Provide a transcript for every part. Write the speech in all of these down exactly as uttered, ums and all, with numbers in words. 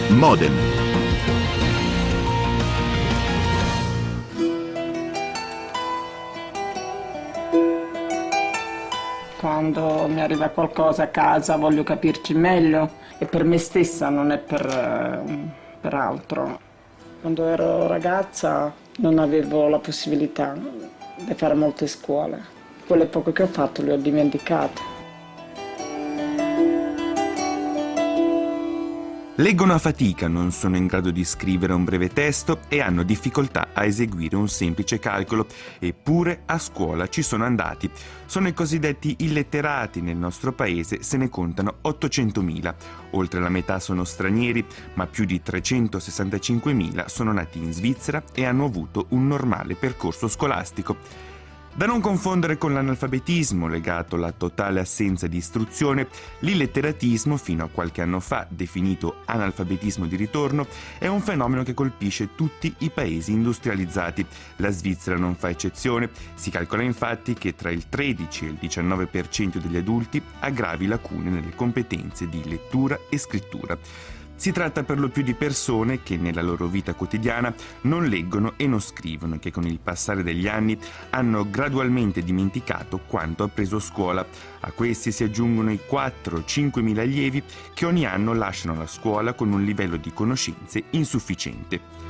Modem. Quando mi arriva qualcosa a casa voglio capirci meglio, e per me stessa, non è per, eh, per altro. Quando ero ragazza non avevo la possibilità di fare molte scuole. Quelle poche che ho fatto le ho dimenticate. Leggono a fatica, non sono in grado di scrivere un breve testo e hanno difficoltà a eseguire un semplice calcolo, eppure a scuola ci sono andati. Sono i cosiddetti illetterati. Nel nostro paese se ne contano ottocentomila. Oltre la metà sono stranieri, ma più di trecentosessantacinquemila sono nati in Svizzera e hanno avuto un normale percorso scolastico. Da non confondere con l'analfabetismo, legato alla totale assenza di istruzione, l'illetteratismo, fino a qualche anno fa definito analfabetismo di ritorno, è un fenomeno che colpisce tutti i paesi industrializzati. La Svizzera non fa eccezione. Si calcola infatti che tra il tredici e il diciannove per cento degli adulti ha gravi lacune nelle competenze di lettura e scrittura. Si tratta per lo più di persone che nella loro vita quotidiana non leggono e non scrivono e che con il passare degli anni hanno gradualmente dimenticato quanto ha preso a scuola. A questi si aggiungono i quattro cinque mila allievi che ogni anno lasciano la scuola con un livello di conoscenze insufficiente.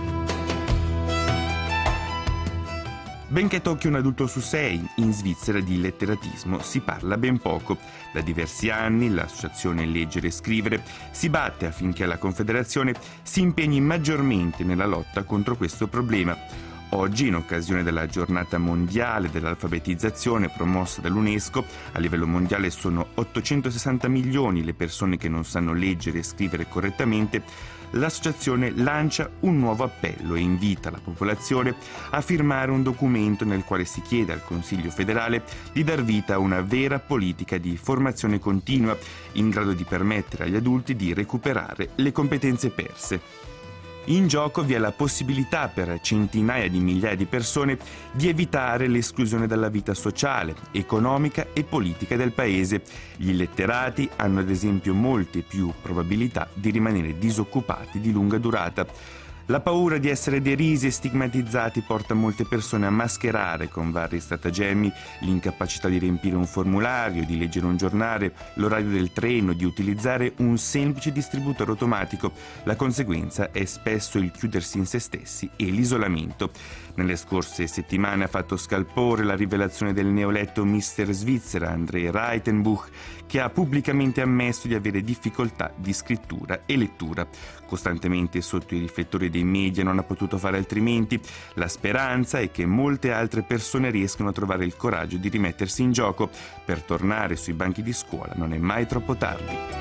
Benché tocchi un adulto su sei, in Svizzera di letteratismo si parla ben poco. Da diversi anni l'associazione Leggere e Scrivere si batte affinché la Confederazione si impegni maggiormente nella lotta contro questo problema. Oggi, in occasione della giornata mondiale dell'alfabetizzazione promossa dall'UNESCO, a livello mondiale sono ottocentosessanta milioni le persone che non sanno leggere e scrivere correttamente. L'associazione lancia un nuovo appello e invita la popolazione a firmare un documento nel quale si chiede al Consiglio federale di dar vita a una vera politica di formazione continua in grado di permettere agli adulti di recuperare le competenze perse. In gioco vi è la possibilità per centinaia di migliaia di persone di evitare l'esclusione dalla vita sociale, economica e politica del paese. Gli illetterati hanno ad esempio molte più probabilità di rimanere disoccupati di lunga durata. La paura di essere derisi e stigmatizzati porta molte persone a mascherare con vari stratagemmi l'incapacità di riempire un formulario, di leggere un giornale, l'orario del treno, di utilizzare un semplice distributore automatico. La conseguenza è spesso il chiudersi in se stessi e l'isolamento. Nelle scorse settimane ha fatto scalpore la rivelazione del neoeletto mister Svizzera André Reitenbuch, che ha pubblicamente ammesso di avere difficoltà di scrittura e lettura. Costantemente sotto i riflettori dei media non ha potuto fare altrimenti. La speranza è che molte altre persone riescano a trovare il coraggio di rimettersi in gioco. Per tornare sui banchi di scuola non è mai troppo tardi.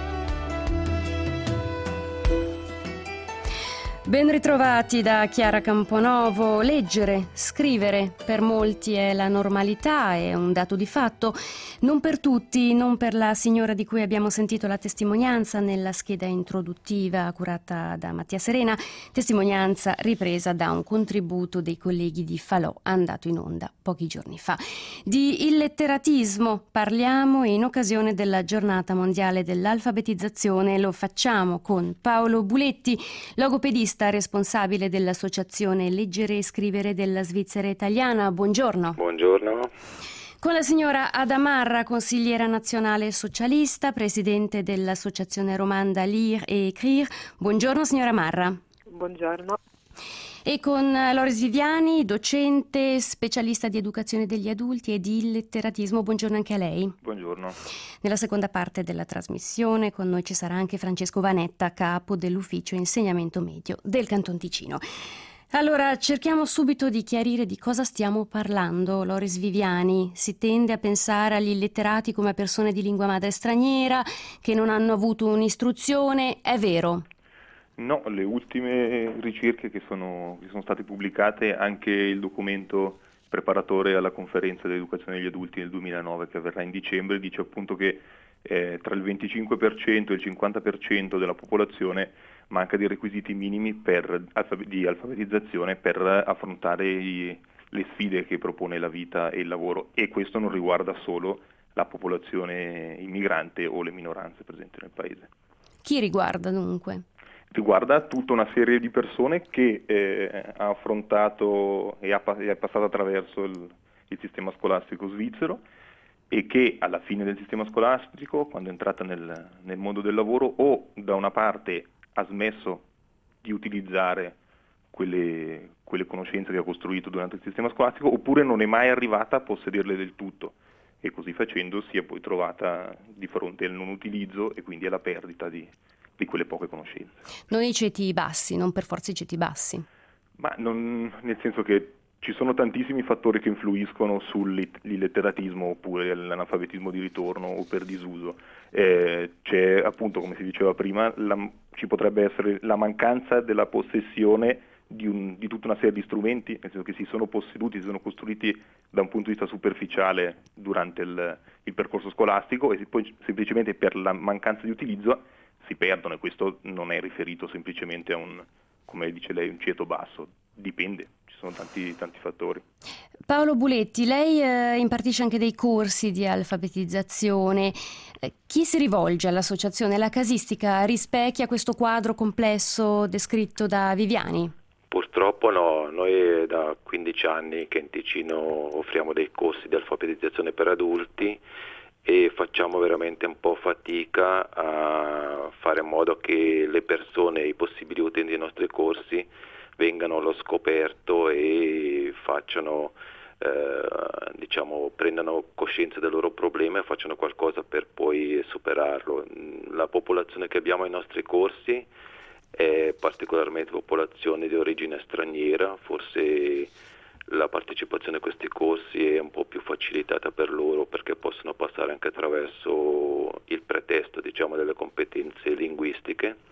Ben ritrovati da Chiara Camponovo. Leggere, scrivere, per molti è la normalità, è un dato di fatto. Non per tutti, non per la signora di cui abbiamo sentito la testimonianza nella scheda introduttiva curata da Mattia Serena, testimonianza ripresa da un contributo dei colleghi di Falò, andato in onda pochi giorni fa. Di illetteratismo parliamo in occasione della giornata mondiale dell'alfabetizzazione. Lo facciamo con Paolo Buletti, logopedista responsabile dell'associazione Leggere e Scrivere della Svizzera Italiana. Buongiorno. Buongiorno. Con la signora Ada Marra, consigliera nazionale socialista, presidente dell'associazione romanda Lire et Écrire. Buongiorno signora Marra. Buongiorno. E con Loris Viviani, docente, specialista di educazione degli adulti e di illetteratismo. Buongiorno anche a lei. Buongiorno. Nella seconda parte della trasmissione con noi ci sarà anche Francesco Vanetta, capo dell'ufficio insegnamento medio del Canton Ticino. Allora, cerchiamo subito di chiarire di cosa stiamo parlando. Loris Viviani, si tende a pensare agli illetterati come a persone di lingua madre straniera che non hanno avuto un'istruzione. È vero? No, le ultime ricerche che sono, che sono state pubblicate, anche il documento preparatore alla conferenza dell'educazione degli adulti nel duemilanove che avverrà in dicembre, dice appunto che eh, tra il venticinque per cento e il cinquanta per cento della popolazione manca dei requisiti minimi per, di alfabetizzazione per affrontare i, le sfide che propone la vita e il lavoro, e questo non riguarda solo la popolazione immigrante o le minoranze presenti nel paese. Chi riguarda dunque? riguarda tutta una serie di persone che eh, ha affrontato e ha, e è passato attraverso il, il sistema scolastico svizzero e che alla fine del sistema scolastico, quando è entrata nel, nel mondo del lavoro, o da una parte ha smesso di utilizzare quelle, quelle conoscenze che ha costruito durante il sistema scolastico, oppure non è mai arrivata a possederle del tutto, e così facendo si è poi trovata di fronte al non utilizzo e quindi alla perdita di, di quelle poche conoscenze. Non i ceti bassi, non per forza i ceti bassi. Ma non, nel senso che ci sono tantissimi fattori che influiscono sull'illetteratismo oppure l'analfabetismo di ritorno o per disuso. Eh, c'è appunto, come si diceva prima, la, ci potrebbe essere la mancanza della possessione di, un, di tutta una serie di strumenti, nel senso che si sono posseduti, si sono costruiti da un punto di vista superficiale durante il, il percorso scolastico e poi semplicemente per la mancanza di utilizzo si perdono, e questo non è riferito semplicemente a un, come dice lei, un ceto basso, dipende. Ci sono tanti, tanti fattori. Paolo Buletti, lei eh, impartisce anche dei corsi di alfabetizzazione. Eh, chi si rivolge all'associazione? La casistica rispecchia questo quadro complesso descritto da Viviani? Purtroppo no, noi è da quindici anni che in Ticino offriamo dei corsi di alfabetizzazione per adulti e facciamo veramente un po' fatica a fare in modo che le persone, i possibili utenti dei nostri corsi vengano allo scoperto e facciano, eh, diciamo, prendano coscienza del loro problema e facciano qualcosa per poi superarlo. La popolazione che abbiamo ai nostri corsi è particolarmente popolazione di origine straniera, forse la partecipazione a questi corsi è un po' più facilitata per loro perché possono passare anche attraverso il pretesto, diciamo, delle competenze linguistiche.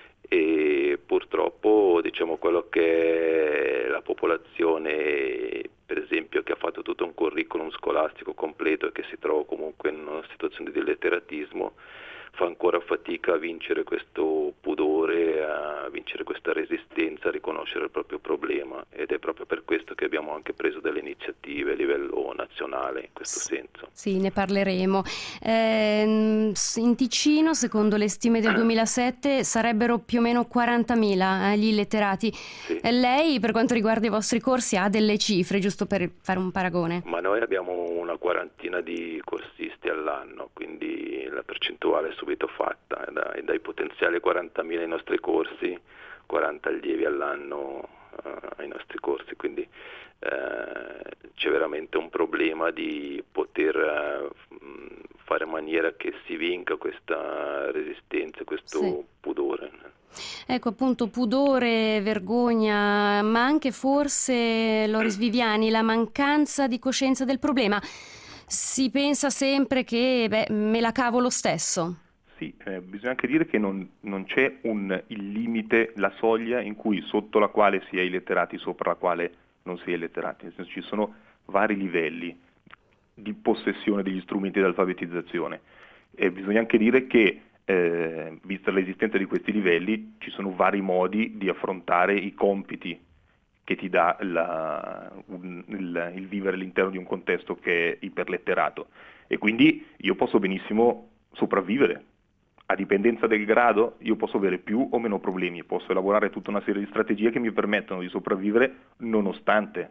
E purtroppo, diciamo, quello che è la popolazione, per esempio, che ha fatto tutto un curriculum scolastico completo e che si trova comunque in una situazione di letteratismo, fa ancora fatica a vincere questo pudore, a vincere questa resistenza, a riconoscere il proprio problema, ed è proprio per questo che abbiamo anche preso delle iniziative a livello nazionale in questo senso. Sì, ne parleremo. Eh, in Ticino, secondo le stime del duemilasette, sarebbero più o meno quarantamila eh, gli illetterati. Sì. E lei, per quanto riguarda i vostri corsi, ha delle cifre, giusto per fare un paragone? Ma noi abbiamo una quarantina di corsisti all'anno, quindi la percentuale è subito fatta, e dai, dai potenziali quarantamila ai nostri corsi, quaranta allievi all'anno uh, ai nostri corsi, quindi uh, c'è veramente un problema di poter uh, fare in maniera che si vinca questa resistenza, questo sì. pudore. Ecco, appunto, pudore, vergogna, ma anche forse, Loris Viviani, la mancanza di coscienza del problema. Si pensa sempre che, beh, me la cavo lo stesso. Sì, eh, bisogna anche dire che non, non c'è un, il limite, la soglia in cui sotto la quale si è illetterati, sopra la quale non si è illetterati. Nel senso, ci sono vari livelli di possessione degli strumenti di alfabetizzazione. E bisogna anche dire che, eh, vista l'esistenza di questi livelli, ci sono vari modi di affrontare i compiti che ti dà la, un, il, il vivere all'interno di un contesto che è iperletterato. E quindi io posso benissimo sopravvivere. A dipendenza del grado io posso avere più o meno problemi, posso elaborare tutta una serie di strategie che mi permettono di sopravvivere nonostante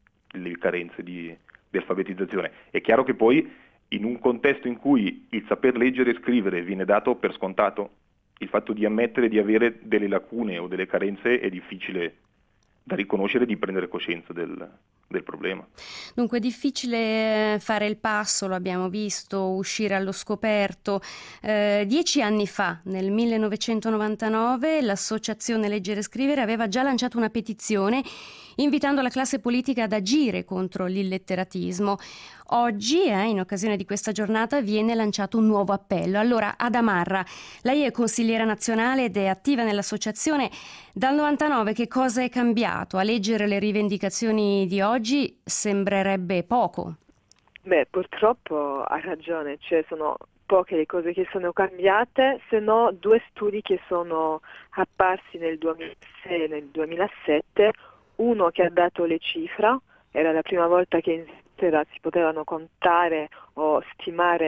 le carenze di, di alfabetizzazione. È chiaro che poi in un contesto in cui il saper leggere e scrivere viene dato per scontato, il fatto di ammettere di avere delle lacune o delle carenze è difficile da riconoscere e di prendere coscienza del, del problema. Dunque è difficile fare il passo, lo abbiamo visto, uscire allo scoperto. Eh, dieci anni fa, nel millenovecentonovantanove, l'associazione Leggere e Scrivere aveva già lanciato una petizione invitando la classe politica ad agire contro l'illetteratismo. Oggi, eh, in occasione di questa giornata, viene lanciato un nuovo appello. Allora, Ada Marra, lei è consigliera nazionale ed è attiva nell'associazione. Dal novantanove che cosa è cambiato? A leggere le rivendicazioni di oggi sembrerebbe poco. Beh, purtroppo ha ragione, cioè sono poche le cose che sono cambiate, se no due studi che sono apparsi nel duemilasei e nel duemilasette, uno che ha dato le cifre, era la prima volta che in Svizzera si potevano contare o stimare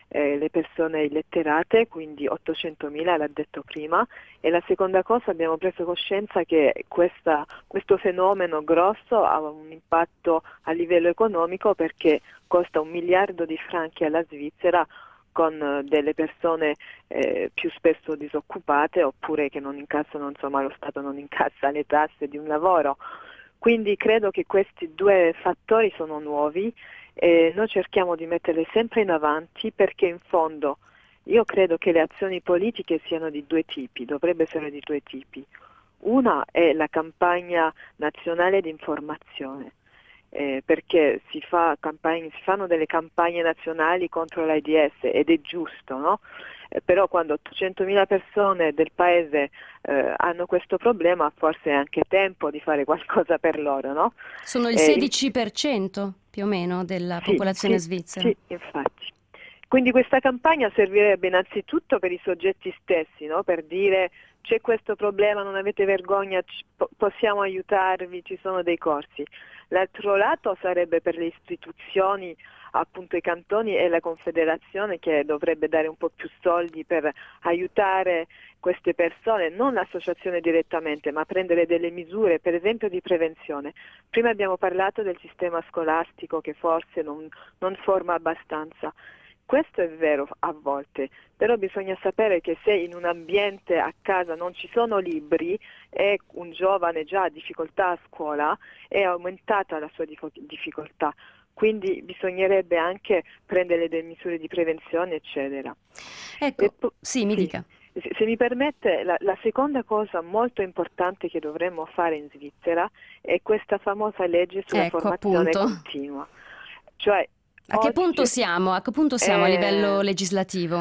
eh, le persone illetterate, quindi ottocentomila, l'ha detto prima, e la seconda cosa, abbiamo preso coscienza che questa, questo fenomeno grosso ha un impatto a livello economico perché costa un miliardo di franchi alla Svizzera, con delle persone eh, più spesso disoccupate oppure che non incassano, insomma lo Stato non incassa le tasse di un lavoro. Quindi credo che questi due fattori sono nuovi e noi cerchiamo di metterli sempre in avanti perché in fondo io credo che le azioni politiche siano di due tipi, dovrebbe essere di due tipi. Una è la campagna nazionale di informazione. Eh, perché si, fa campagne, si fanno delle campagne nazionali contro l'AIDS ed è giusto, no? Eh, però quando ottocentomila persone del paese eh, hanno questo problema forse è anche tempo di fare qualcosa per loro, no? Sono il Eh, sedici per cento più o meno della sì, popolazione sì, svizzera. Sì, infatti. Quindi questa campagna servirebbe innanzitutto per i soggetti stessi, no? Per dire c'è questo problema, non avete vergogna, ci, po- possiamo aiutarvi, ci sono dei corsi. L'altro lato sarebbe per le istituzioni, appunto i cantoni e la Confederazione, che dovrebbe dare un po' più soldi per aiutare queste persone, non l'associazione direttamente, ma prendere delle misure, per esempio di prevenzione. Prima abbiamo parlato del sistema scolastico che forse non, non forma abbastanza. Questo è vero a volte, però bisogna sapere che se in un ambiente a casa non ci sono libri e un giovane già ha difficoltà a scuola, è aumentata la sua difficoltà. Quindi bisognerebbe anche prendere delle misure di prevenzione, eccetera. Ecco, po- sì, mi sì. dica. Se, se mi permette, la, la seconda cosa molto importante che dovremmo fare in Svizzera è questa famosa legge sulla Ecco, formazione appunto. continua. Cioè, A che oggi, punto siamo? A che punto siamo eh, a livello legislativo?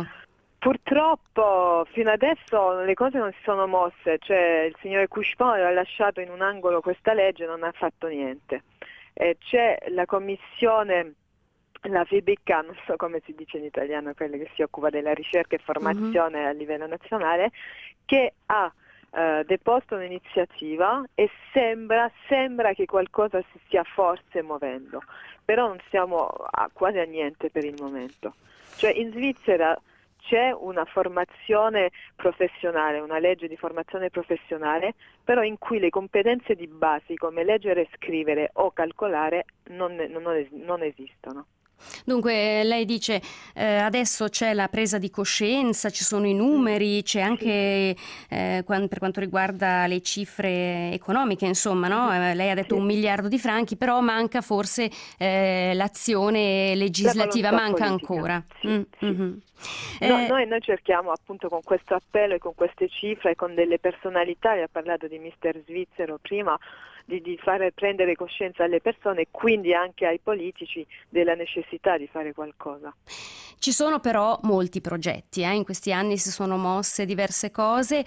Purtroppo fino adesso le cose non si sono mosse, cioè il signore Couchepin aveva lasciato in un angolo questa legge e non ha fatto niente. Eh, c'è la commissione, la V B K, non so come si dice in italiano, quella che si occupa della ricerca e formazione mm-hmm. a livello nazionale, che ha eh, deposto un'iniziativa e sembra, sembra che qualcosa si stia forse muovendo, però non siamo a, quasi a niente per il momento. Cioè in Svizzera c'è una formazione professionale, una legge di formazione professionale, però in cui le competenze di base come leggere e scrivere o calcolare non, non, non esistono. Dunque lei dice eh, adesso c'è la presa di coscienza, ci sono i numeri, c'è anche eh, quando, per quanto riguarda le cifre economiche, insomma, no? Eh, lei ha detto un miliardo di franchi, però manca forse eh, l'azione legislativa, la manca politica. ancora. Sì, mm, sì. Mm-hmm. No, eh, noi, noi cerchiamo appunto con questo appello e con queste cifre e con delle personalità, vi ha parlato di mister Svizzero prima, Di, di fare prendere coscienza alle persone e quindi anche ai politici della necessità di fare qualcosa. Ci sono però molti progetti, eh? In questi anni si sono mosse diverse cose.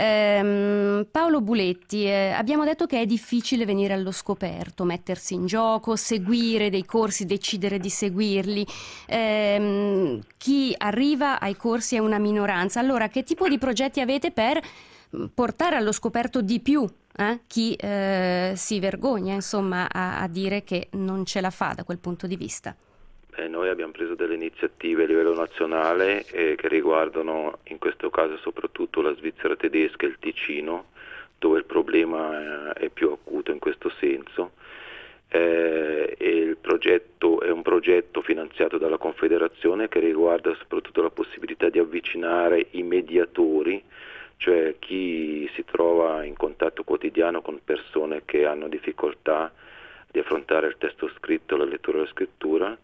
Ehm, Paolo Buletti, eh, abbiamo detto che è difficile venire allo scoperto, mettersi in gioco, seguire dei corsi, decidere di seguirli. Ehm, chi arriva ai corsi è una minoranza. Allora, che tipo di progetti avete per portare allo scoperto di più Eh? chi eh, si vergogna insomma a, a dire che non ce la fa da quel punto di vista? Beh, noi abbiamo preso delle iniziative a livello nazionale eh, che riguardano in questo caso soprattutto la Svizzera tedesca e il Ticino, dove il problema è più acuto in questo senso. Eh, e il progetto è un progetto finanziato dalla Confederazione che riguarda soprattutto la possibilità di avvicinare i mediatori, cioè chi si trova in contatto quotidiano con persone che hanno difficoltà di affrontare il testo scritto, la lettura e la scrittura,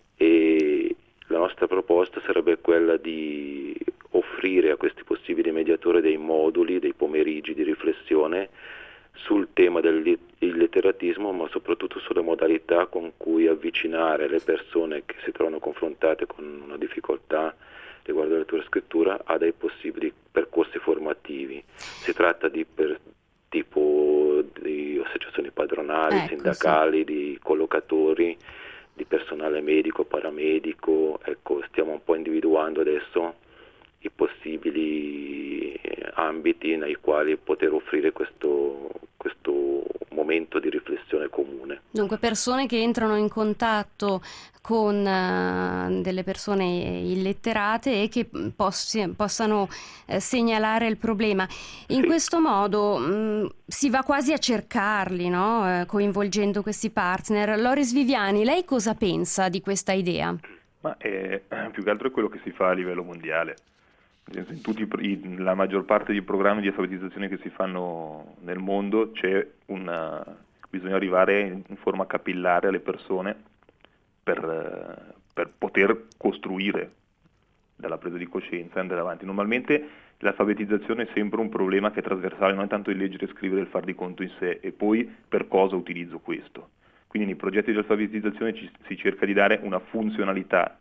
e la nostra proposta sarebbe quella di offrire a questi possibili mediatori dei moduli, dei pomeriggi di riflessione sul tema dell'illetteratismo, ma soprattutto sulle modalità con cui avvicinare le persone che si trovano confrontate con una difficoltà riguardo alla lettura e scrittura a dei possibili percorsi formativi. Si tratta di per, tipo di associazioni padronali, ecco, sindacali, sì. di collocatori, di personale medico, paramedico. Ecco, stiamo un po' individuando adesso i possibili ambiti nei quali poter offrire questo, questo momento momento di riflessione comune. Dunque persone che entrano in contatto con uh, delle persone illetterate e che possi, possano uh, segnalare il problema. In sì. questo modo mh, si va quasi a cercarli, no? uh, coinvolgendo questi partner. Loris Viviani, lei cosa pensa di questa idea? Ma è, più che altro è quello che si fa a livello mondiale. In tutti i, la maggior parte dei programmi di alfabetizzazione che si fanno nel mondo c'è una, bisogna arrivare in, in forma capillare alle persone per, per poter costruire dalla presa di coscienza e andare avanti. Normalmente l'alfabetizzazione è sempre un problema che è trasversale, non è tanto il leggere, scrivere e il far di conto in sé, e poi per cosa utilizzo questo. Quindi nei progetti di alfabetizzazione ci, si cerca di dare una funzionalità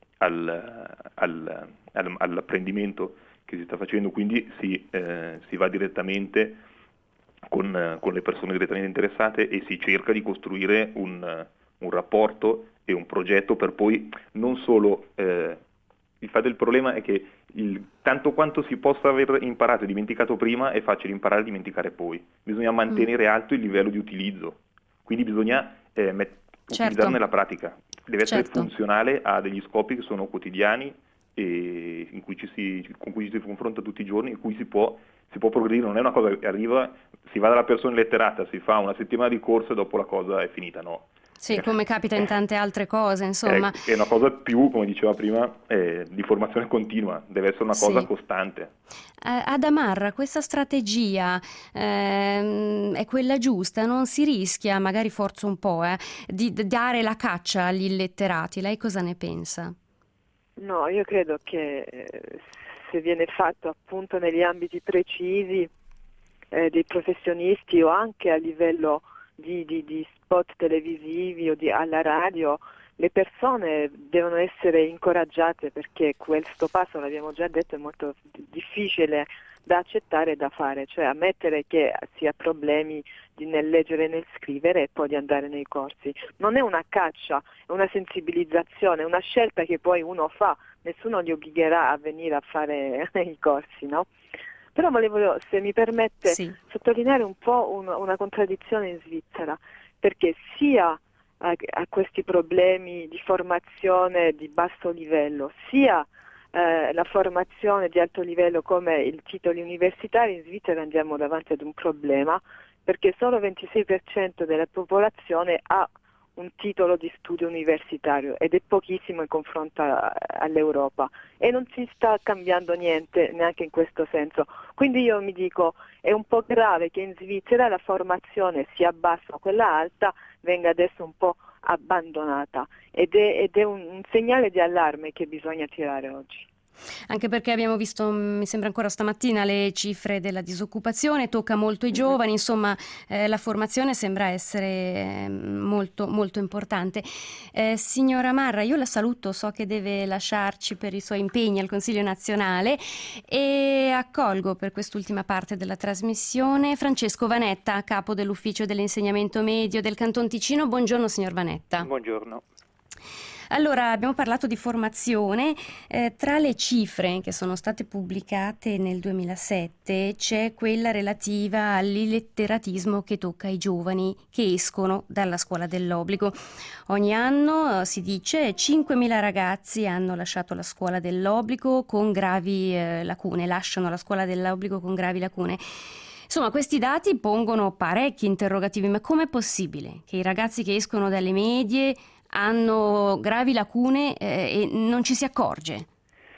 al, al, al, all'apprendimento che si sta facendo, quindi si, eh, si va direttamente con, eh, con le persone direttamente interessate e si cerca di costruire un, un rapporto e un progetto per poi non solo... Eh, il fatto del problema è che il, tanto quanto si possa aver imparato e dimenticato prima è facile imparare e dimenticare poi. Bisogna mantenere mm. alto il livello di utilizzo, quindi bisogna eh, met- certo. utilizzarlo nella pratica. Deve essere certo. funzionale a degli scopi che sono quotidiani e in cui ci si, con cui ci si confronta tutti i giorni, in cui si può, si può progredire. Non è una cosa che arriva, si va dalla persona letterata, si fa una settimana di corso e dopo la cosa è finita, no. Sì, come capita in tante altre cose, insomma. È, è una cosa più, come diceva prima, eh, di formazione continua, deve essere una cosa sì. costante. Eh, ad Amarra, questa strategia eh, è quella giusta? Non si rischia, magari forza un po', eh, di dare la caccia agli illetterati? Lei cosa ne pensa? No, io credo che eh, se viene fatto appunto negli ambiti precisi eh, dei professionisti o anche a livello Di, di, di spot televisivi o di, alla radio, le persone devono essere incoraggiate, perché questo passo, l'abbiamo già detto, è molto difficile da accettare e da fare, cioè ammettere che si ha problemi di, nel leggere e nel scrivere e poi di andare nei corsi. Non è una caccia, è una sensibilizzazione, è una scelta che poi uno fa, nessuno li obbligherà a venire a fare i corsi, no? Però volevo, se mi permette, sì. sottolineare un po' un, una contraddizione in Svizzera, perché sia a, a questi problemi di formazione di basso livello, sia eh, la formazione di alto livello come i titoli universitari, in Svizzera andiamo davanti ad un problema, perché solo il ventisei per cento della popolazione ha un titolo di studio universitario ed è pochissimo in confronto a, all'Europa, e non si sta cambiando niente neanche in questo senso. Quindi io mi dico, è un po' grave che in Svizzera la formazione sia bassa o quella alta venga adesso un po' abbandonata, ed è, ed è un, un segnale di allarme che bisogna tirare oggi. Anche perché abbiamo visto, mi sembra ancora stamattina, le cifre della disoccupazione, tocca molto i giovani, insomma eh, la formazione sembra essere molto, molto importante. Eh, signora Marra, io la saluto, so che deve lasciarci per i suoi impegni al Consiglio nazionale, e accolgo per quest'ultima parte della trasmissione Francesco Vanetta, capo dell'ufficio dell'insegnamento medio del Canton Ticino. Buongiorno signor Vanetta. Buongiorno. Allora, abbiamo parlato di formazione. Eh, tra le cifre che sono state pubblicate nel duemilasette c'è quella relativa all'illetteratismo che tocca i giovani che escono dalla scuola dell'obbligo. Ogni anno, eh, si dice, cinquemila ragazzi hanno lasciato la scuola dell'obbligo con gravi eh, lacune, lasciano la scuola dell'obbligo con gravi lacune. Insomma, questi dati pongono parecchi interrogativi, ma com'è possibile che i ragazzi che escono dalle medie hanno gravi lacune eh, e non ci si accorge?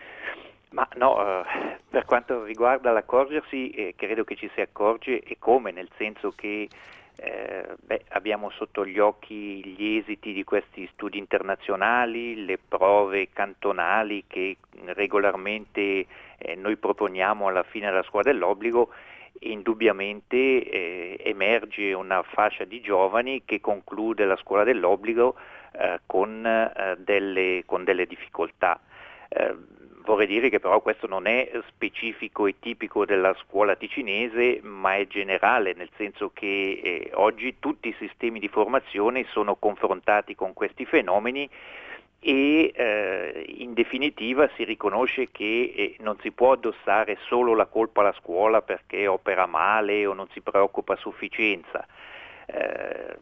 Ma no, eh, per quanto riguarda l'accorgersi, eh, credo che ci si accorge, e come, nel senso che eh, beh, abbiamo sotto gli occhi gli esiti di questi studi internazionali, le prove cantonali che regolarmente eh, noi proponiamo alla fine della scuola dell'obbligo. Indubbiamente eh, emerge una fascia di giovani che conclude la scuola dell'obbligo eh, con, eh, delle, con delle difficoltà. Eh, vorrei dire che però questo non è specifico e tipico della scuola ticinese, ma è generale, nel senso che eh, oggi tutti i sistemi di formazione sono confrontati con questi fenomeni, e eh, in definitiva si riconosce che eh, non si può addossare solo la colpa alla scuola perché opera male o non si preoccupa a sufficienza. eh,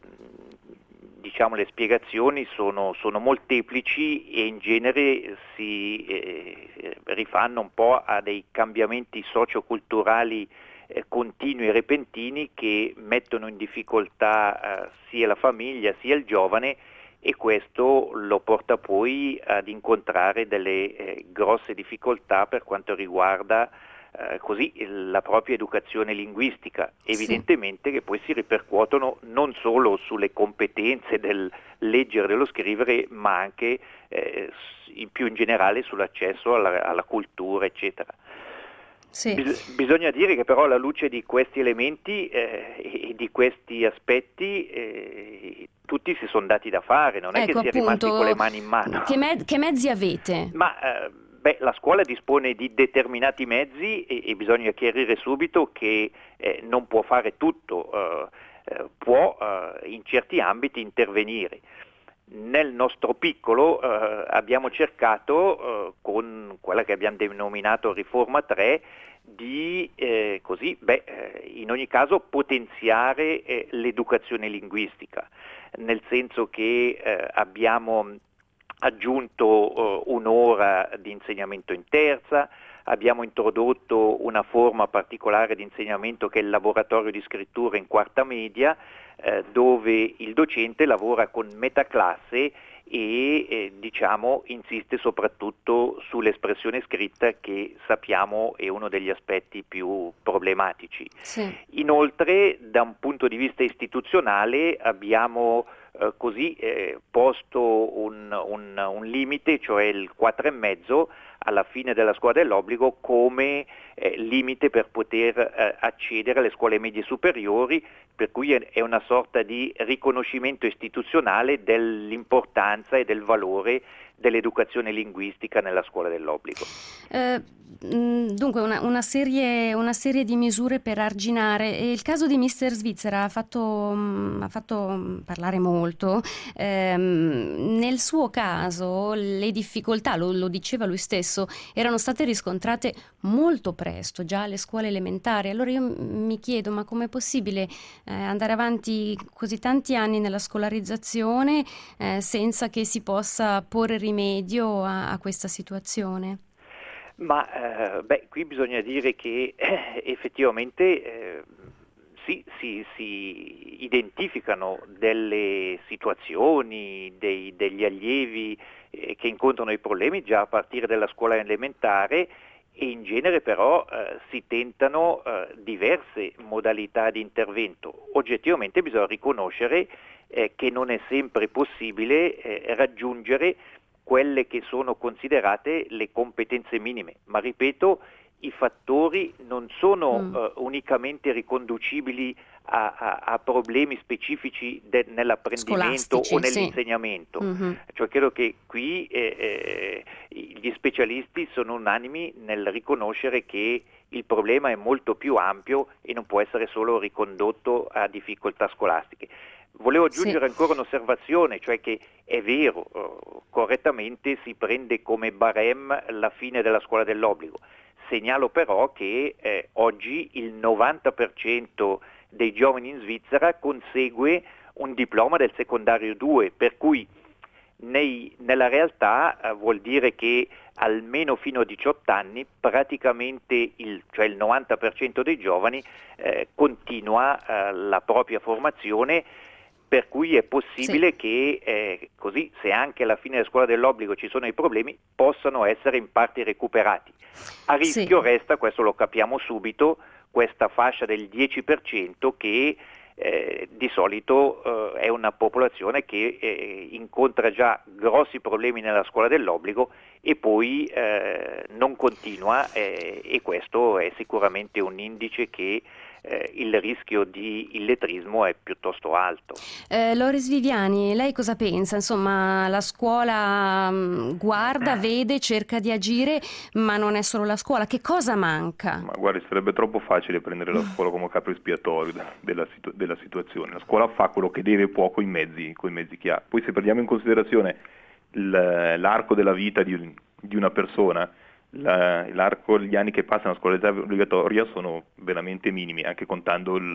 diciamo le spiegazioni sono, sono molteplici e in genere si eh, rifanno un po' a dei cambiamenti socioculturali eh, continui e repentini che mettono in difficoltà eh, sia la famiglia sia il giovane, e questo lo porta poi ad incontrare delle eh, grosse difficoltà per quanto riguarda eh, così la propria educazione linguistica, evidentemente, sì, che poi si ripercuotono non solo sulle competenze del leggere e dello scrivere, ma anche eh, in più in generale sull'accesso alla, alla cultura, eccetera. Sì. Bis- bisogna dire che però alla luce di questi elementi eh, e di questi aspetti eh, tutti si sono dati da fare, non è ecco, che si è rimasti con le mani in mano. Che, me- che mezzi avete? Ma eh, beh, la scuola dispone di determinati mezzi e, e bisogna chiarire subito che eh, non può fare tutto, eh, eh, può eh, in certi ambiti intervenire. Nel nostro piccolo eh, abbiamo cercato, eh, con quella che abbiamo denominato Riforma tre, di eh, così, beh, eh, in ogni caso potenziare eh, l'educazione linguistica, nel senso che eh, abbiamo aggiunto eh, un'ora di insegnamento in terza, abbiamo introdotto una forma particolare di insegnamento che è il laboratorio di scrittura in quarta media, eh, dove il docente lavora con metà classe e eh, diciamo insiste soprattutto sull'espressione scritta, che sappiamo è uno degli aspetti più problematici. Sì. Inoltre, da un punto di vista istituzionale abbiamo eh, così eh, posto un, un, un limite, cioè il quattro e mezzo alla fine della scuola dell'obbligo, come eh, limite per poter eh, accedere alle scuole medie superiori, per cui è, è una sorta di riconoscimento istituzionale dell'importanza e del valore dell'educazione linguistica nella scuola dell'obbligo. Eh, dunque una, una, serie, una serie di misure per arginare. E il caso di mister Svizzera ha fatto, mh, ha fatto parlare molto. Eh, nel suo caso le difficoltà, lo, lo diceva lui stesso, erano state riscontrate molto presto, già alle scuole elementari. Allora io mi chiedo, ma com'è possibile eh, andare avanti così tanti anni nella scolarizzazione eh, senza che si possa porre rimedio a, a questa situazione? Ma eh, beh, qui bisogna dire che eh, effettivamente eh, sì, si, si identificano delle situazioni, dei, degli allievi eh, che incontrano i problemi già a partire dalla scuola elementare, e in genere però eh, si tentano eh, diverse modalità di intervento. Oggettivamente bisogna riconoscere eh, che non è sempre possibile eh, raggiungere quelle che sono considerate le competenze minime, ma ripeto, i fattori non sono mm. uh, unicamente riconducibili a, a, a problemi specifici de, nell'apprendimento o nell'insegnamento. Sì. Mm-hmm. Cioè credo che qui eh, eh, gli specialisti sono unanimi nel riconoscere che il problema è molto più ampio e non può essere solo ricondotto a difficoltà scolastiche. Volevo aggiungere sì. ancora un'osservazione, cioè che è vero, uh, correttamente si prende come barème la fine della scuola dell'obbligo. Segnalo però che eh, oggi il novanta per cento dei giovani in Svizzera consegue un diploma del secondario due, per cui nei, nella realtà eh, vuol dire che almeno fino a diciotto anni praticamente il, cioè il novanta per cento dei giovani eh, continua eh, la propria formazione, per cui è possibile sì. che eh, così, se anche alla fine della scuola dell'obbligo ci sono i problemi, possano essere in parte recuperati. A rischio sì. resta, questo lo capiamo subito, questa fascia del dieci per cento che eh, di solito eh, è una popolazione che eh, incontra già grossi problemi nella scuola dell'obbligo e poi eh, non continua eh, e questo è sicuramente un indice che Eh, il rischio di illetrismo è piuttosto alto. Eh, Loris Viviani, lei cosa pensa? Insomma, la scuola mh, guarda, vede, cerca di agire, ma non è solo la scuola. Che cosa manca? Ma guardi, sarebbe troppo facile prendere la scuola come capo espiatorio della, situ- della situazione. La scuola fa quello che deve e può con i mezzi, con i mezzi che ha. Poi se prendiamo in considerazione l- l'arco della vita di, di una persona, l'arco, gli anni che passano a scuola obbligatoria sono veramente minimi, anche contando il,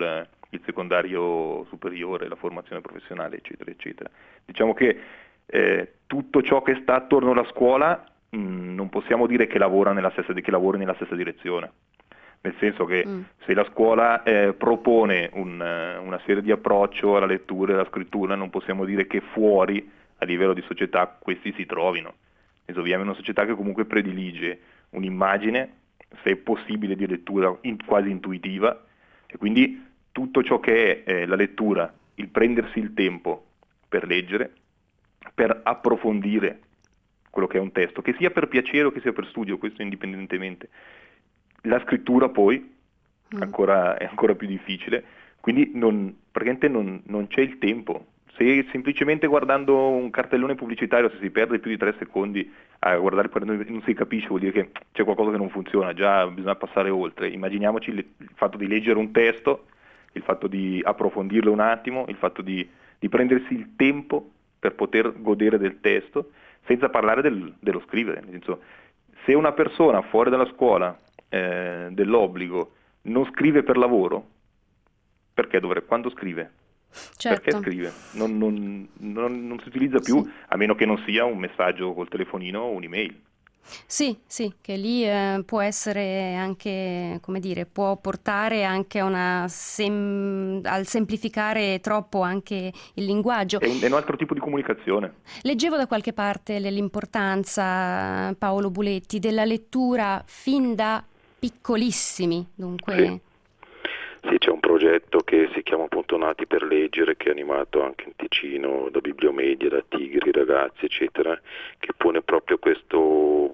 il secondario superiore, la formazione professionale, eccetera, eccetera. Diciamo che eh, tutto ciò che sta attorno alla scuola mh, non possiamo dire che lavora nella stessa, che lavori nella stessa direzione. Nel senso che mm. se la scuola eh, propone un, una serie di approccio alla lettura e alla scrittura, non possiamo dire che fuori, a livello di società, questi si trovino. Penso viviamo in una società che comunque predilige un'immagine, se è possibile, di lettura in, quasi intuitiva, e quindi tutto ciò che è eh, la lettura, il prendersi il tempo per leggere, per approfondire quello che è un testo, che sia per piacere o che sia per studio, questo indipendentemente. La scrittura poi mm. ancora, è ancora più difficile, quindi non, praticamente non, non c'è il tempo. Se semplicemente guardando un cartellone pubblicitario, se si perde più di tre secondi a guardare, non si capisce, vuol dire che c'è qualcosa che non funziona, già bisogna passare oltre. Immaginiamoci il fatto di leggere un testo, il fatto di approfondirlo un attimo, il fatto di, di prendersi il tempo per poter godere del testo, senza parlare del, dello scrivere. Nel senso, se una persona fuori dalla scuola eh, dell'obbligo non scrive per lavoro, perché dovrebbe? Quando scrive? Certo. Perché scrive? Non, non, non, non si utilizza più, sì. A meno che non sia un messaggio col telefonino o un'email. Sì, sì, che lì eh, può essere anche, come dire, può portare anche a una sem- al semplificare troppo anche il linguaggio. È un, è un altro tipo di comunicazione. Leggevo da qualche parte l'importanza, Paolo Buletti, della lettura fin da piccolissimi, dunque... Sì. Sì, c'è un progetto che si chiama appunto Nati per leggere, che è animato anche in Ticino da Bibliomedia, da Tigri, ragazzi, eccetera, che pone proprio questo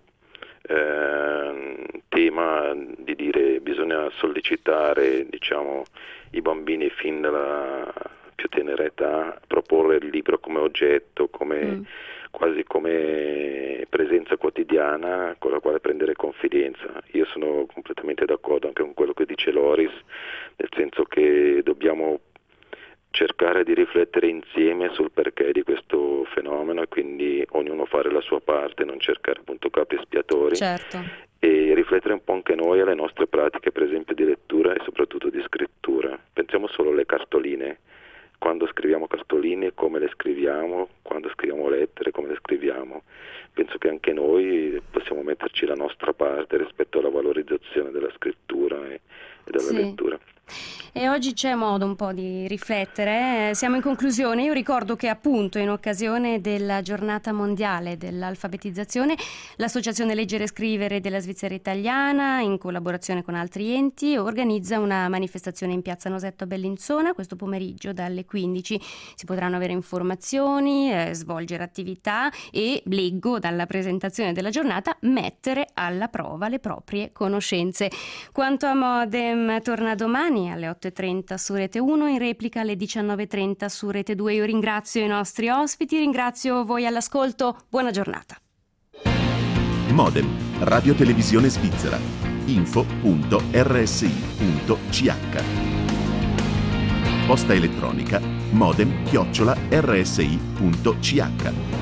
eh, tema di dire bisogna sollecitare, diciamo, i bambini fin dalla più tenera età, proporre il libro come oggetto, come mm. quasi come presenza quotidiana con la quale prendere confidenza. Io sono completamente d'accordo anche con quello che dice Loris, nel senso che dobbiamo cercare di riflettere insieme sul perché di questo fenomeno e quindi ognuno fare la sua parte, non cercare appunto capi espiatori. Certo. E riflettere un po' anche noi alle nostre pratiche, per esempio di lettura e soprattutto di scrittura. Pensiamo solo alle cartoline. Quando scriviamo cartoline, come le scriviamo, quando scriviamo lettere, come le scriviamo. Penso che anche noi possiamo metterci la nostra parte rispetto alla valorizzazione della scrittura e, e della sì. lettura. E oggi c'è modo un po' di riflettere, eh? Siamo in conclusione. Io ricordo che appunto in occasione della giornata mondiale dell'alfabetizzazione l'Associazione Leggere e Scrivere della Svizzera Italiana, in collaborazione con altri enti, organizza una manifestazione in piazza Nosetto a Bellinzona questo pomeriggio dalle quindici. Si potranno avere informazioni, eh, svolgere attività e, leggo dalla presentazione della giornata, mettere alla prova le proprie conoscenze. Quanto a Modem torna domani alle otto e trenta su Rete uno, in replica alle diciannove e trenta su Rete due. Io ringrazio i nostri ospiti, ringrazio voi all'ascolto, buona giornata. Modem, Radio Televisione Svizzera, info punto erre esse i punto ci acca. Posta elettronica modem chiocciola erre esse i punto ci acca.